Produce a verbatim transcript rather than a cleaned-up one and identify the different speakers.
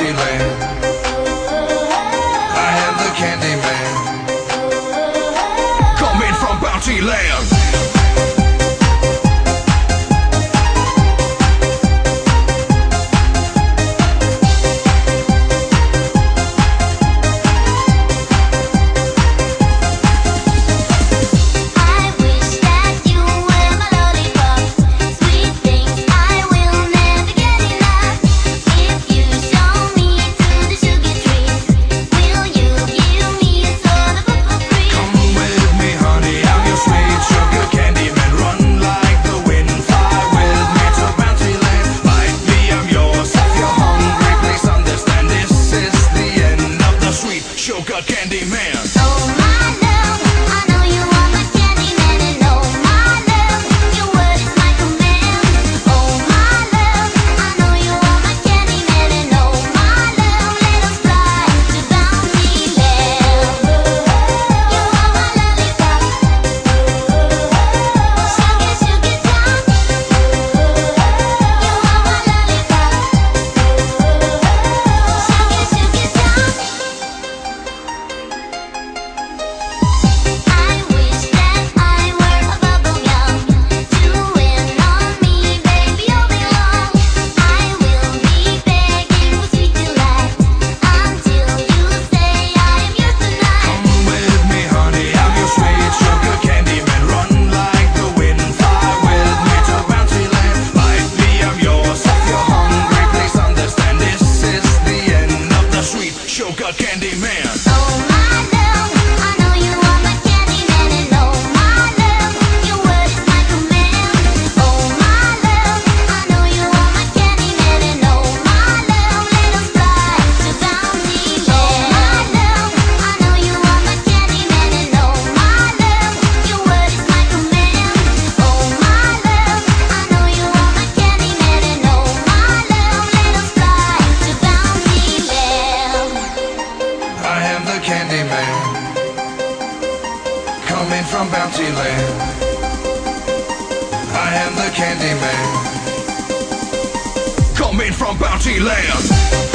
Speaker 1: Bounty Land. I am the Candy Man, coming from Bounty Land. Sugar Candy Man.
Speaker 2: Oh my love, I know you are my candy man, and oh my love, your word is my command. Oh my love, I know you are my candy man, and oh my love, let us fly to Bounty Land. You are my lollipop, sugar sugar time. You are my lollipop, sugar sugar time.
Speaker 1: Sugar Candy Man.
Speaker 2: Oh my love, I know you are my candy man, and oh my love, your word is my command. Oh my love, I know you are my candy man, and oh my love, let us fly to Bounty Land. Oh my love, I know you are my candy man, and oh my love, your word is my command. Oh my love, I know you are my candy man, and oh my love, let us fly to Bounty Land.
Speaker 1: I am the Candy Man, coming from Bounty Land. I am the Candy Man, coming from Bounty Land.